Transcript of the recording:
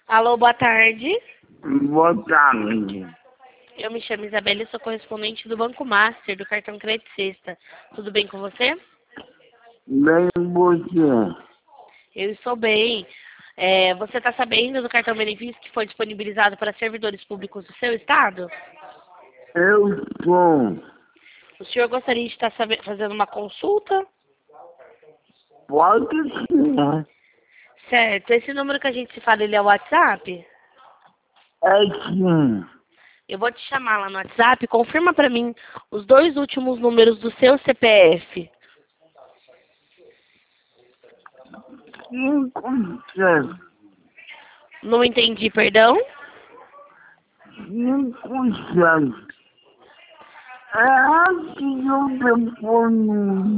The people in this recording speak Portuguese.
Alô, boa tarde. Boa tarde. Eu me chamo Isabela e sou correspondente do Banco Master, do cartão Crédito Sexta. Tudo bem com você? Bem você. Eu estou bem. Você está sabendo do cartão benefício que foi disponibilizado para servidores públicos do seu estado? Eu sou. O senhor gostaria de estar fazendo uma consulta? Pode ser. Certo. Esse número que a gente se fala, ele é o WhatsApp? É sim. Eu vou te chamar lá no WhatsApp. Confirma para mim os 2 últimos números do seu CPF. 5, 7. Não entendi, perdão? 5, 7. É assim que eu telefone.